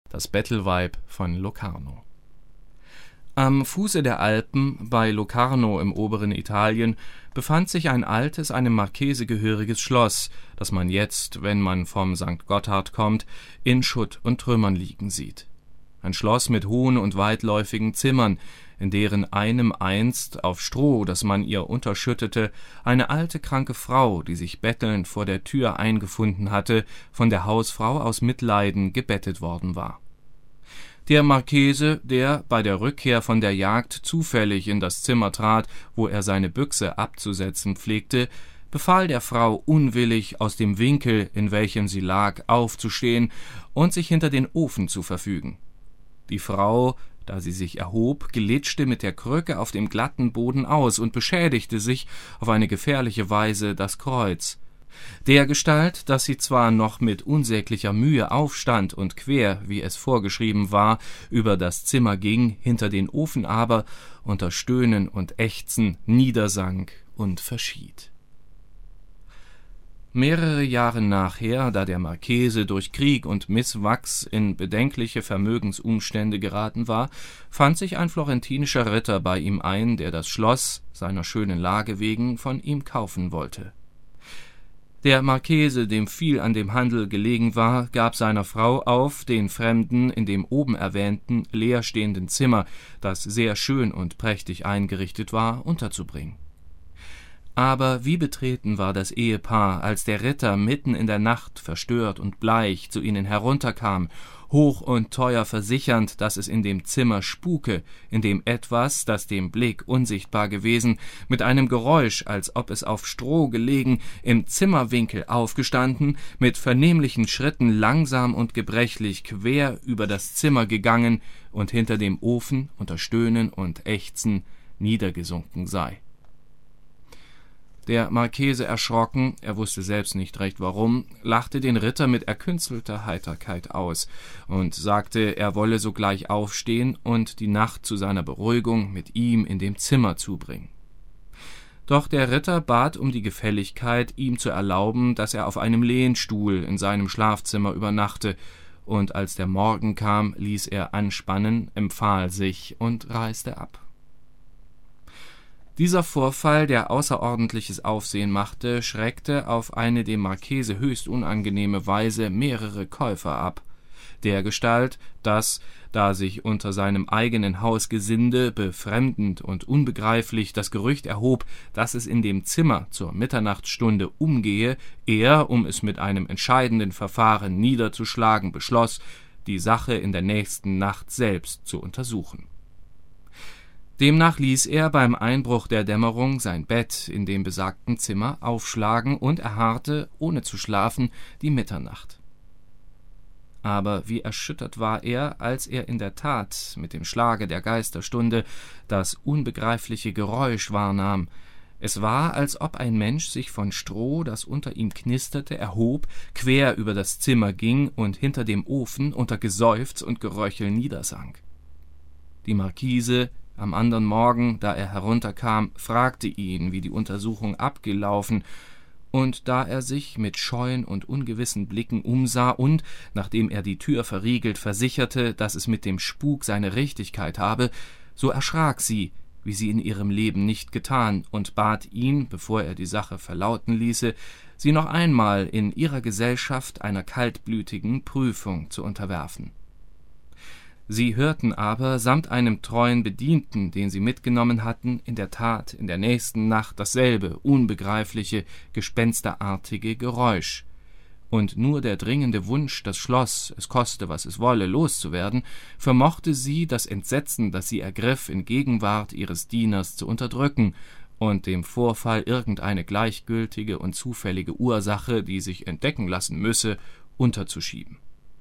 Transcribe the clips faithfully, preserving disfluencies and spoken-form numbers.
das Bettelweib von Locarno. Am Fuße der Alpen, bei Locarno im oberen Italien, befand sich ein altes, einem Marchese gehöriges Schloss, das man jetzt, wenn man vom Sankt Gotthard kommt, in Schutt und Trümmern liegen sieht. Ein Schloss mit hohen und weitläufigen Zimmern, in deren einem einst auf Stroh, das man ihr unterschüttete, eine alte kranke Frau, die sich bettelnd vor der Tür eingefunden hatte, von der Hausfrau aus Mitleiden gebettet worden war. Der Marchese, der bei der Rückkehr von der Jagd zufällig in das Zimmer trat, wo er seine Büchse abzusetzen pflegte, befahl der Frau unwillig, aus dem Winkel, in welchem sie lag, aufzustehen und sich hinter den Ofen zu verfügen. Die Frau, da sie sich erhob, glitschte mit der Krücke auf dem glatten Boden aus und beschädigte sich auf eine gefährliche Weise das Kreuz. Dergestalt, dass sie zwar noch mit unsäglicher Mühe aufstand und quer, wie es vorgeschrieben war, über das Zimmer ging, hinter den Ofen aber unter Stöhnen und Ächzen niedersank und verschied. Mehrere Jahre nachher, da der Marchese durch Krieg und Misswachs in bedenkliche Vermögensumstände geraten war, fand sich ein florentinischer Ritter bei ihm ein, der das Schloss, seiner schönen Lage wegen, von ihm kaufen wollte. Der Marchese, dem viel an dem Handel gelegen war, gab seiner Frau auf, den Fremden in dem oben erwähnten leerstehenden Zimmer, das sehr schön und prächtig eingerichtet war, unterzubringen. Aber wie betreten war das Ehepaar, als der Ritter mitten in der Nacht, verstört und bleich, zu ihnen herunterkam, hoch und teuer versichernd, dass es in dem Zimmer spuke, in dem etwas, das dem Blick unsichtbar gewesen, mit einem Geräusch, als ob es auf Stroh gelegen, im Zimmerwinkel aufgestanden, mit vernehmlichen Schritten langsam und gebrechlich quer über das Zimmer gegangen und hinter dem Ofen unter Stöhnen und Ächzen niedergesunken sei. Der Marchese, erschrocken, er wusste selbst nicht recht warum, lachte den Ritter mit erkünstelter Heiterkeit aus und sagte, er wolle sogleich aufstehen und die Nacht zu seiner Beruhigung mit ihm in dem Zimmer zubringen. Doch der Ritter bat um die Gefälligkeit, ihm zu erlauben, dass er auf einem Lehnstuhl in seinem Schlafzimmer übernachte, und als der Morgen kam, ließ er anspannen, empfahl sich und reiste ab. Dieser Vorfall, der außerordentliches Aufsehen machte, schreckte auf eine dem Marchese höchst unangenehme Weise mehrere Käufer ab, dergestalt, dass, da sich unter seinem eigenen Hausgesinde befremdend und unbegreiflich das Gerücht erhob, dass es in dem Zimmer zur Mitternachtsstunde umgehe, er, um es mit einem entscheidenden Verfahren niederzuschlagen, beschloss, die Sache in der nächsten Nacht selbst zu untersuchen. Demnach ließ er beim Einbruch der Dämmerung sein Bett in dem besagten Zimmer aufschlagen und erharrte, ohne zu schlafen, die Mitternacht. Aber wie erschüttert war er, als er in der Tat mit dem Schlage der Geisterstunde das unbegreifliche Geräusch wahrnahm. Es war, als ob ein Mensch sich von Stroh, das unter ihm knisterte, erhob, quer über das Zimmer ging und hinter dem Ofen unter Geseufz und Geröchel niedersank. Die Marquise, am andern Morgen, da er herunterkam, fragte ihn, wie die Untersuchung abgelaufen, und da er sich mit scheuen und ungewissen Blicken umsah und, nachdem er die Tür verriegelt, versicherte, dass es mit dem Spuk seine Richtigkeit habe, so erschrak sie, wie sie in ihrem Leben nicht getan, und bat ihn, bevor er die Sache verlauten ließe, sie noch einmal in ihrer Gesellschaft einer kaltblütigen Prüfung zu unterwerfen. Sie hörten aber, samt einem treuen Bedienten, den sie mitgenommen hatten, in der Tat in der nächsten Nacht dasselbe unbegreifliche, gespensterartige Geräusch. Und nur der dringende Wunsch, das Schloss, es koste, was es wolle, loszuwerden, vermochte sie, das Entsetzen, das sie ergriff, in Gegenwart ihres Dieners zu unterdrücken und dem Vorfall irgendeine gleichgültige und zufällige Ursache, die sich entdecken lassen müsse, unterzuschieben.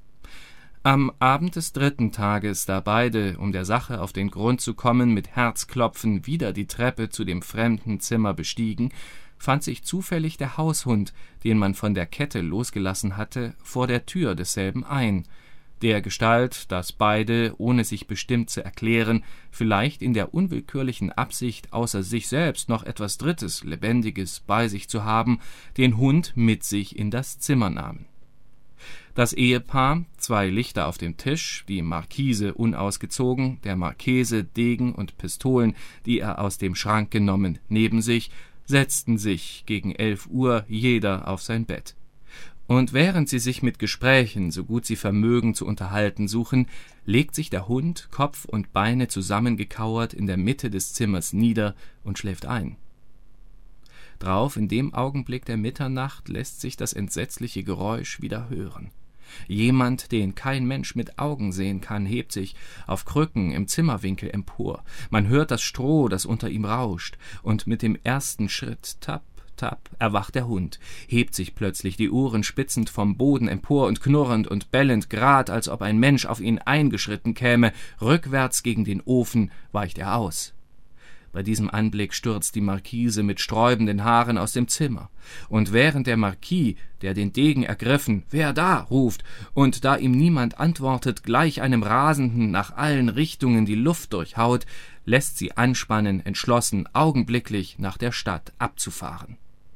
Am Abend des dritten Tages, da beide, um der Sache auf den Grund zu kommen, mit Herzklopfen wieder die Treppe zu dem fremden Zimmer bestiegen, fand sich zufällig der Haushund, den man von der Kette losgelassen hatte, vor der Tür desselben ein, dergestalt, dass beide, ohne sich bestimmt zu erklären, vielleicht in der unwillkürlichen Absicht, außer sich selbst noch etwas Drittes, Lebendiges bei sich zu haben, den Hund mit sich in das Zimmer nahmen. Das Ehepaar, zwei Lichter auf dem Tisch, die Markise unausgezogen, der Marchese Degen und Pistolen, die er aus dem Schrank genommen, neben sich, setzten sich gegen elf Uhr jeder auf sein Bett. Und während sie sich mit Gesprächen, so gut sie vermögen, zu unterhalten suchen, legt sich der Hund, Kopf und Beine zusammengekauert, in der Mitte des Zimmers nieder und schläft ein. Drauf, in dem Augenblick der Mitternacht, lässt sich das entsetzliche Geräusch wieder hören. Jemand, den kein Mensch mit Augen sehen kann, hebt sich auf Krücken im Zimmerwinkel empor. Man hört das Stroh, das unter ihm rauscht, und mit dem ersten Schritt, tapp, tapp, erwacht der Hund, hebt sich plötzlich, die Ohren spitzend vom Boden empor und knurrend und bellend, grad als ob ein Mensch auf ihn eingeschritten käme, rückwärts gegen den Ofen weicht er aus. Bei diesem Anblick stürzt die Markise mit sträubenden Haaren aus dem Zimmer, und während der Marquis, der den Degen ergriffen, »Wer da?« ruft, und da ihm niemand antwortet, gleich einem Rasenden nach allen Richtungen die Luft durchhaut, lässt sie anspannen, entschlossen, augenblicklich nach der Stadt abzufahren.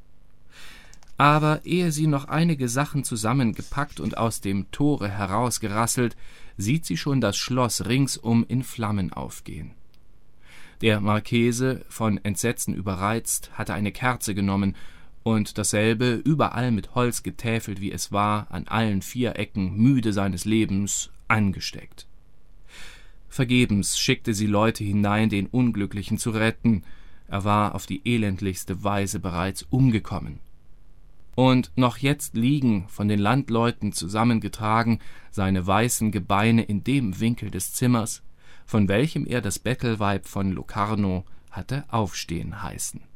Aber ehe sie noch einige Sachen zusammengepackt und aus dem Tore herausgerasselt, sieht sie schon das Schloss ringsum in Flammen aufgehen. Der Marchese, von Entsetzen überreizt, hatte eine Kerze genommen und dasselbe, überall mit Holz getäfelt, wie es war, an allen vier Ecken, müde seines Lebens, angesteckt. Vergebens schickte sie Leute hinein, den Unglücklichen zu retten. Er war auf die elendlichste Weise bereits umgekommen. Und noch jetzt liegen, von den Landleuten zusammengetragen, seine weißen Gebeine in dem Winkel des Zimmers, von welchem er das Bettelweib von Locarno hatte aufstehen heißen.